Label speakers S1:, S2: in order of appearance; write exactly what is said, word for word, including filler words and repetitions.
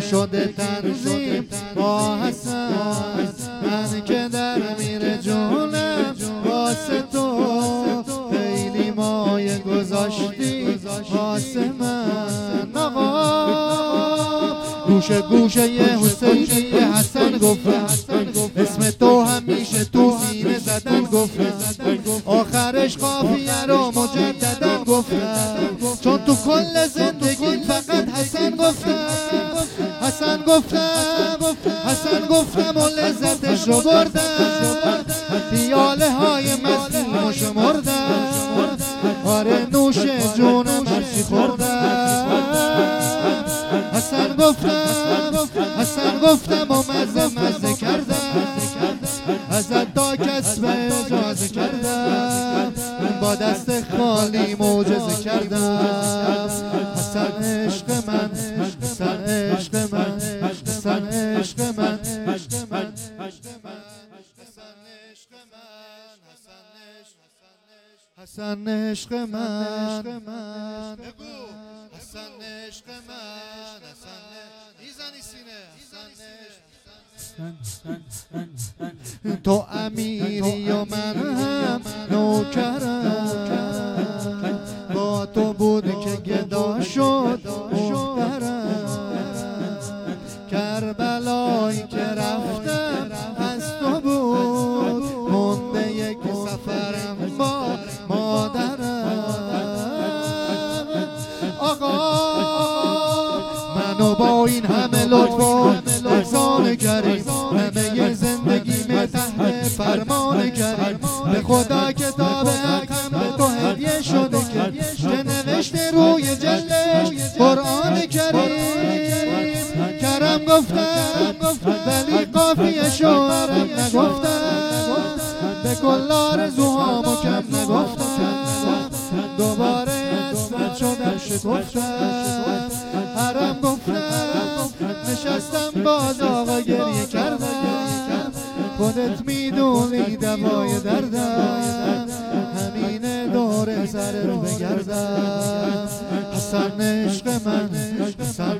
S1: شده تنظیم با حسن، من که در میره جونم واسه تو، خیلی مایه گذاشتی واسه من. آقا گوشه گوشه یه حسینی یه حسن گفتم، اسم تو همیشه تو سینه زدن گفتم، آخرش قافیه رو مجددن گفتم، چون تو کل زندگی فقط حسن گفتم، حسن گفتم، حسن گفتم و لذتش رو بردم، پیاله های مستی شمردم، آره نوش جونم هرچی خوردم. حسن گفتم، حسن گفتم و مزه مزه کردم، ازت تا کسب اجازه کردم، با دست خالی معجزه کردم. حسن عشق من، حسن عشق من، حسن عشق من، حسن عشق من، حسن عشق من، بگو حسن عشق من، حسن میزنی سینه، تو امیری و من هم نوکرم، با تو بود که گدا شد محترم، کربلایی که رفتم از تو بود، مونده یک سفرم با مادرم. آقا منو با این همه لطف و احسان کریم، همه زندگی می تحت فرمان کریم، به خدا کتاب حکم به تو هدیه شده که نوشته روی جلدش قرآن کریم. کرم گفتم ولی قافیه شوهرم نگفتم، به کل آرزوهامو کم نگفتم، دوباره اسمت شدم شکفتم، حرم گفتم نشستم باز آقا گریه کردم، خودت میدونی دوای دردم، همینه دور سرت بگردم. حسن عشق من، حسن